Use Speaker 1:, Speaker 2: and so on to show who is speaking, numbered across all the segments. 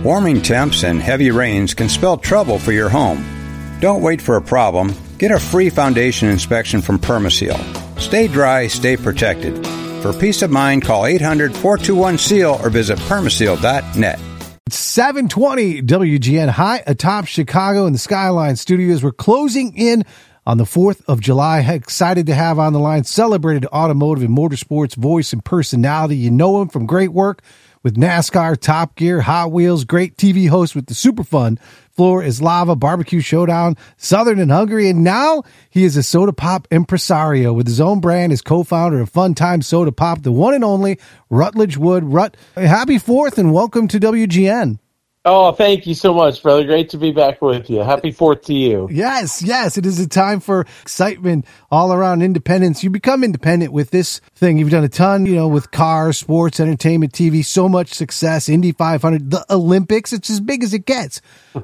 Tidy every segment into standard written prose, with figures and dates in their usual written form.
Speaker 1: Warming temps and heavy rains can spell trouble for your home. Don't wait for a problem. Get a free foundation inspection from Permaseal. Stay dry, stay protected. For peace of mind, call 800-421-SEAL or visit permaseal.net.
Speaker 2: 720 WGN high atop Chicago in the Skyline Studios. We're closing in on the 4th of July. Excited to have on the line celebrated automotive and motorsports voice and personality. You know him from great work with NASCAR, Top Gear, Hot Wheels, great TV host with the super fun Floor is Lava, Barbecue Showdown, Southern and Hungry, and now he is a soda pop impresario with his own brand, his co-founder of Fun Time Soda Pop, the one and only Rutledge Wood. Happy 4th and welcome to WGN.
Speaker 3: Oh, thank you so much, brother. Great to be back with you. Happy 4th to you.
Speaker 2: Yes. It is a time for excitement all around independence. You become independent with this thing. You've done a ton, with cars, sports, entertainment, TV, so much success, Indy 500, the Olympics. It's as big as it gets.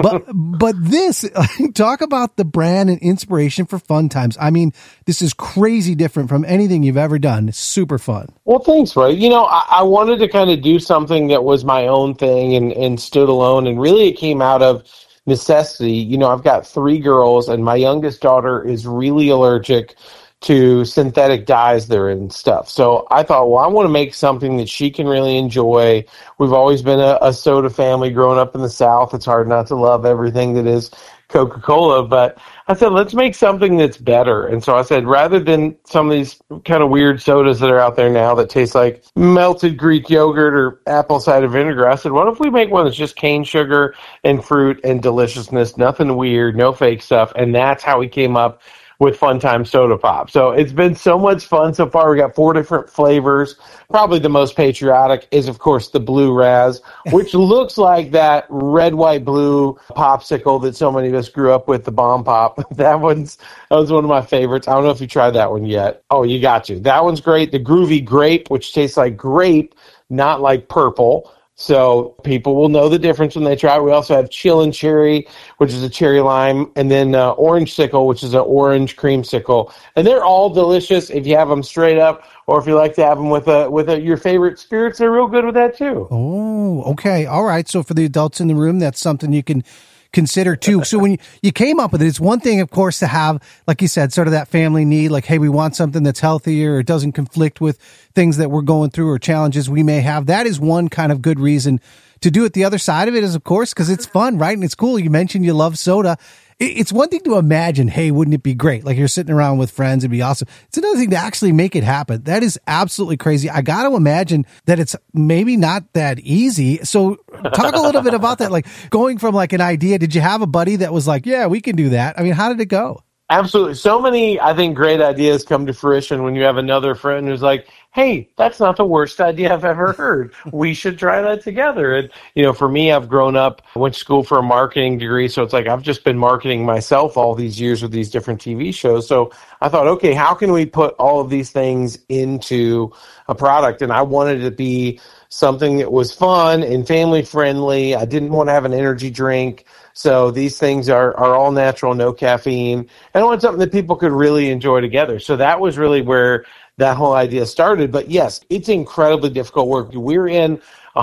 Speaker 2: But this, talk about the brand and inspiration for Fun Times. I mean, this is crazy different from anything you've ever done. It's super fun.
Speaker 3: Well, thanks, Roy. I wanted to kind of do something that was my own thing and stood alone. And really it came out of necessity. I've got 3 girls and my youngest daughter is really allergic to synthetic dyes that are in stuff. So I thought, well, I want to make something that she can really enjoy. We've always been a soda family growing up in the South. It's hard not to love everything that is Coca-Cola, but I said, let's make something that's better. And so I said, rather than some of these kind of weird sodas that are out there now that taste like melted Greek yogurt or apple cider vinegar, I said, what if we make one that's just cane sugar and fruit and deliciousness, nothing weird, no fake stuff. And that's how we came up with Fun Time Soda Pop. So it's been so much fun so far. We got 4 different flavors. Probably the most patriotic is, of course, the Blue Raz, which looks like that red, white, blue popsicle that so many of us grew up with, the Bomb Pop. That was one of my favorites. I don't know if you tried that one yet. Oh, you got to. That one's great. The Groovy Grape, which tastes like grape, not like purple. So people will know the difference when they try it. We also have Chillin' Cherry, which is a cherry lime, and then Orange Sickle, which is an orange creamsicle. And they're all delicious if you have them straight up, or if you like to have them with your favorite spirits. They're real good with that too.
Speaker 2: Oh, okay, all right. So for the adults in the room, that's something you can consider too. So when you came up with it, it's one thing, of course, to have, like you said, sort of that family need, like, hey, we want something that's healthier or doesn't conflict with things that we're going through or challenges we may have. That is one kind of good reason to do it. The other side of it is, of course, because it's fun, right? And it's cool. You mentioned you love soda. It's one thing to imagine, hey, wouldn't it be great? Like you're sitting around with friends, it'd be awesome. It's another thing to actually make it happen. That is absolutely crazy. I got to imagine that it's maybe not that easy. So talk a little bit about that. Like going from like an idea, did you have a buddy that was like, yeah, we can do that? I mean, how did it go?
Speaker 3: Absolutely. So many, I think, great ideas come to fruition when you have another friend who's like, hey, that's not the worst idea I've ever heard. We should try that together. And, for me, I've grown up, I went to school for a marketing degree. So it's like I've just been marketing myself all these years with these different TV shows. So I thought, okay, how can we put all of these things into a product? And I wanted it to be something that was fun and family friendly. I didn't want to have an energy drink. So these things are all natural, no caffeine. And I wanted something that people could really enjoy together. So that was really where that whole idea started. But yes, it's incredibly difficult work. We're in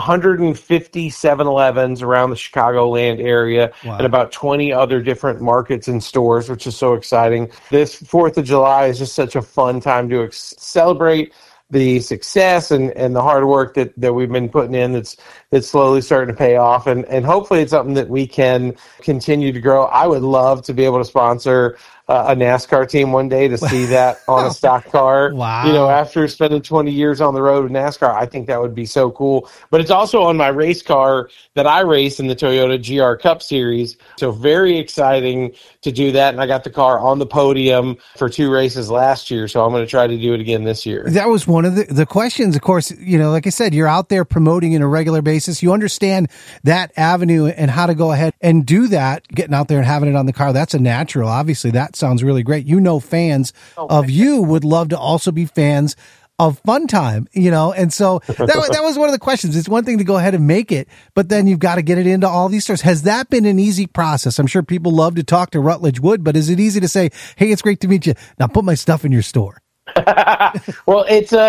Speaker 3: 150 7-Elevens around the Chicagoland area. Wow. And about 20 other different markets and stores, which is so exciting. This 4th of July is just such a fun time to celebrate the success and the hard work that we've been putting in that's slowly starting to pay off. And hopefully it's something that we can continue to grow. I would love to be able to sponsor a NASCAR team one day to see that on a stock car.
Speaker 2: Wow.
Speaker 3: After spending 20 years on the road with NASCAR, I think that would be so cool. But it's also on my race car that I race in the Toyota GR Cup Series. So very exciting to do that. And I got the car on the podium for 2 races last year. So I'm going to try to do it again this year.
Speaker 2: That was one of the questions. Of course, like I said, you're out there promoting on a regular basis. You understand that avenue and how to go ahead and do that, getting out there and having it on the car. That's a natural. Obviously, that sounds really great. Fans of you would love to also be fans of Fun Time, and so that was one of the questions. It's one thing to go ahead and make it, but then you've got to get it into all these stores. Has that been an easy process? I'm sure people love to talk to Rutledge Wood, but is it easy to say, hey, it's great to meet you. Now put my stuff in your store?
Speaker 3: Well,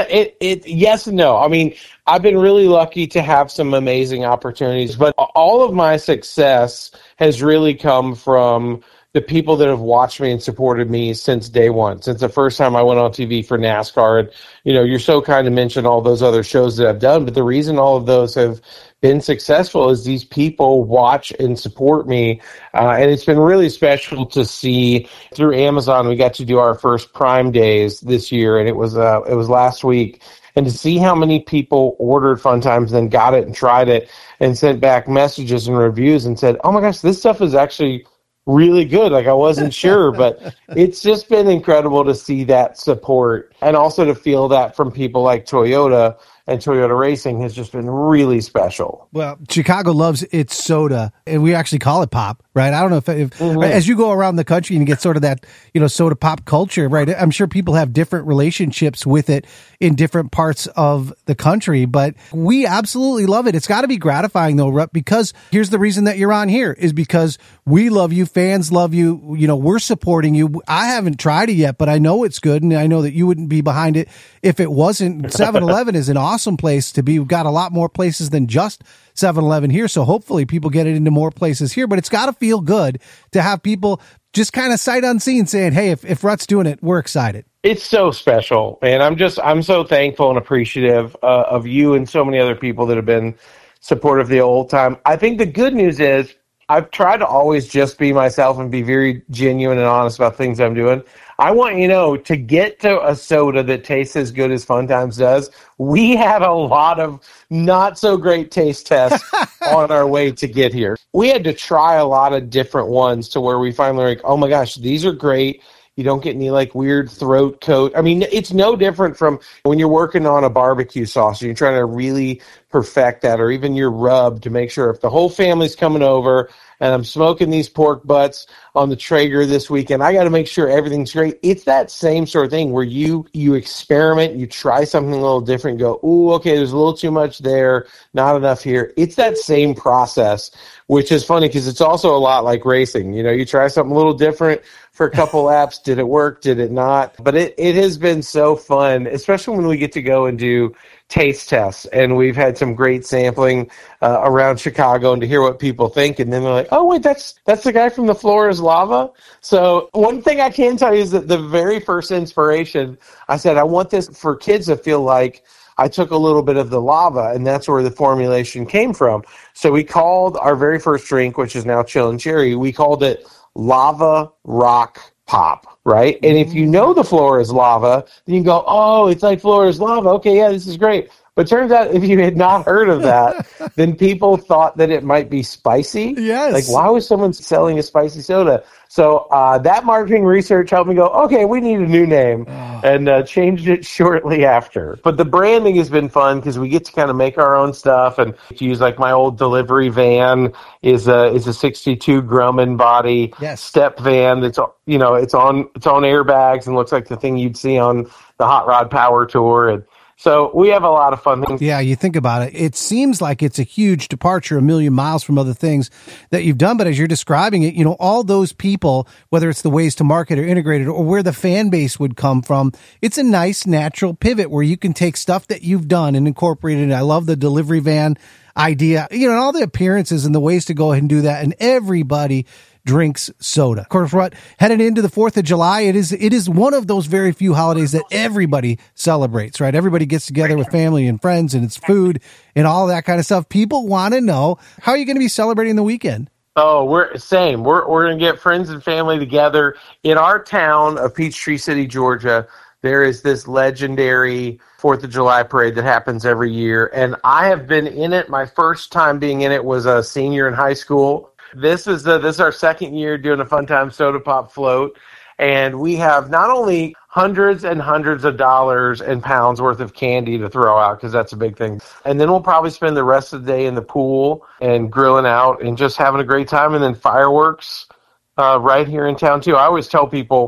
Speaker 3: it yes and no. I mean, I've been really lucky to have some amazing opportunities, but all of my success has really come from the people that have watched me and supported me since day one, since the first time I went on TV for NASCAR. And, you're so kind to mention all those other shows that I've done, but the reason all of those have been successful is these people watch and support me. And it's been really special to see through Amazon. We got to do our first Prime Days this year, and it was last week. And to see how many people ordered Fun Times, then got it and tried it and sent back messages and reviews and said, oh my gosh, this stuff is actually really good. Like, I wasn't sure, but it's just been incredible to see that support, and also to feel that from people like Toyota and Toyota Racing has just been really special.
Speaker 2: Well, Chicago loves its soda, and we actually call it pop, right? I don't know if as you go around the country and you get sort of that, soda pop culture, right? I'm sure people have different relationships with it in different parts of the country, but we absolutely love it. It's got to be gratifying though, because here's the reason that you're on here is because we love you, fans love you, we're supporting you. I haven't tried it yet, but I know it's good, and I know that you wouldn't be behind it if it wasn't. 7-Eleven is an awesome place to be. We've got a lot more places than just 7-Eleven here, so hopefully people get it into more places here, but it's got to feel good to have people just kind of sight unseen saying, hey, if Rut's doing it, we're excited.
Speaker 3: It's so special, and I'm so thankful and appreciative of you and so many other people that have been supportive the whole time. I think the good news is I've tried to always just be myself and be very genuine and honest about things I'm doing. I want to get to a soda that tastes as good as Fun Times does, we had a lot of not so great taste tests on our way to get here. We had to try a lot of different ones to where we finally were like, oh my gosh, these are great. You don't get any weird throat coat. I mean, it's no different from when you're working on a barbecue sauce and you're trying to really perfect that, or even your rub to make sure if the whole family's coming over and I'm smoking these pork butts on the Traeger this weekend, I got to make sure everything's great. It's that same sort of thing where you experiment, you try something a little different, go, ooh, okay, there's a little too much there, not enough here. It's that same process, which is funny because it's also a lot like racing. You try something a little different for a couple laps. Did it work? Did it not? But it has been so fun, especially when we get to go and do taste tests, and we've had some great sampling around Chicago, and to hear what people think, and then they're like, oh wait, that's the guy from The Floor is Lava. So one thing I can tell you is that the very first inspiration, I said I want this for kids to feel like I took a little bit of the lava, and that's where the formulation came from. So we called our very first drink, which is now Chillin' Cherry, we called it Lava Rock Pop, right? And if you know The Floor is Lava, then you go, oh, it's like Floor is Lava. Okay, yeah, this is great. But turns out if you had not heard of that, then people thought that it might be spicy.
Speaker 2: Yes.
Speaker 3: Like, why was someone selling a spicy soda? So that marketing research helped me go, okay, we need a new name, and changed it shortly after. But the branding has been fun because we get to kind of make our own stuff, and to use my old delivery van is a 62 Grumman body step van that's it's on airbags and looks like the thing you'd see on the Hot Rod Power Tour. And so we have a lot of fun things.
Speaker 2: Yeah, you think about it. It seems like it's a huge departure, a million miles from other things that you've done. But as you're describing it, all those people, whether it's the ways to market or integrated or where the fan base would come from, it's a nice natural pivot where you can take stuff that you've done and incorporate it. I love the delivery van idea, and all the appearances and the ways to go ahead and do that. And everybody drinks soda. Of course, headed into the 4th of July, it is one of those very few holidays that everybody celebrates, right? Everybody gets together with family and friends, and it's food and all that kind of stuff. People want to know, how are you going to be celebrating the weekend?
Speaker 3: Oh, we're going to get friends and family together. In our town of Peachtree City, Georgia, there is this legendary 4th of July parade that happens every year, and I have been in it. My first time being in it was a senior in high school. This is our second year doing a Fun Time Soda Pop float, and we have not only hundreds and hundreds of dollars and pounds worth of candy to throw out, because that's a big thing, and then we'll probably spend the rest of the day in the pool and grilling out and just having a great time, and then fireworks right here in town too. I always tell people,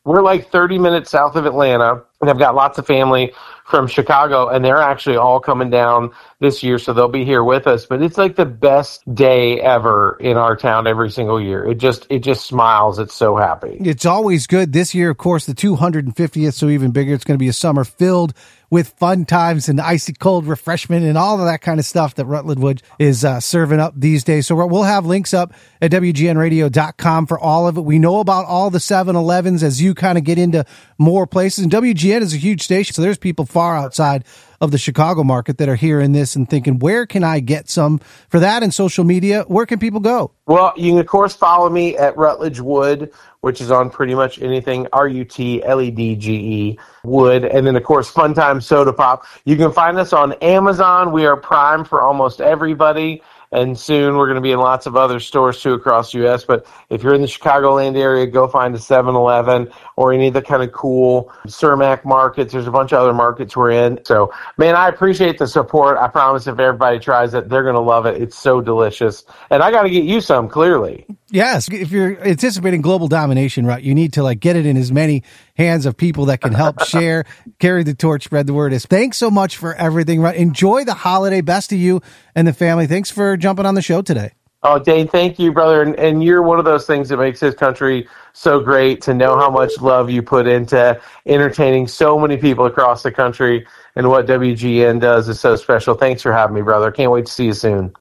Speaker 3: We're like 30 minutes south of Atlanta, and I've got lots of family from Chicago, and they're actually all coming down this year, so they'll be here with us. But it's like the best day ever in our town every single year. It just smiles. It's so happy.
Speaker 2: It's always good. This year, of course, the 250th, so even bigger. It's going to be a summer filled with fun times and icy cold refreshment and all of that kind of stuff that Rutland Wood is serving up these days. So we'll have links up at WGNradio.com for all of it. We know about all the 7-Elevens as you kind of get into more places. And WGN is a huge station, so there's people far outside of the Chicago market that are hearing this and thinking, where can I get some for that? And social media, where can people go?
Speaker 3: Well, you can, of course, follow me at Rutledge Wood, which is on pretty much anything, RUTLEDGE, Wood. And then, of course, Fun Time Soda Pop. You can find us on Amazon. We are Prime for almost everybody. And soon we're going to be in lots of other stores, too, across the U.S. But if you're in the Chicagoland area, go find a 7-Eleven or any of the kind of cool Cermak markets. There's a bunch of other markets we're in. So, man, I appreciate the support. I promise if everybody tries it, they're going to love it. It's so delicious. And I got to get you some, clearly.
Speaker 2: Yes, if you're anticipating global domination, right, you need to like get it in as many hands of people that can help share, carry the torch, spread the word. Thanks so much for everything. Right, enjoy the holiday. Best to you and the family. Thanks for jumping on the show today.
Speaker 3: Oh, Dane, thank you, brother. And you're one of those things that makes this country so great, to know how much love you put into entertaining so many people across the country. And what WGN does is so special. Thanks for having me, brother. Can't wait to see you soon.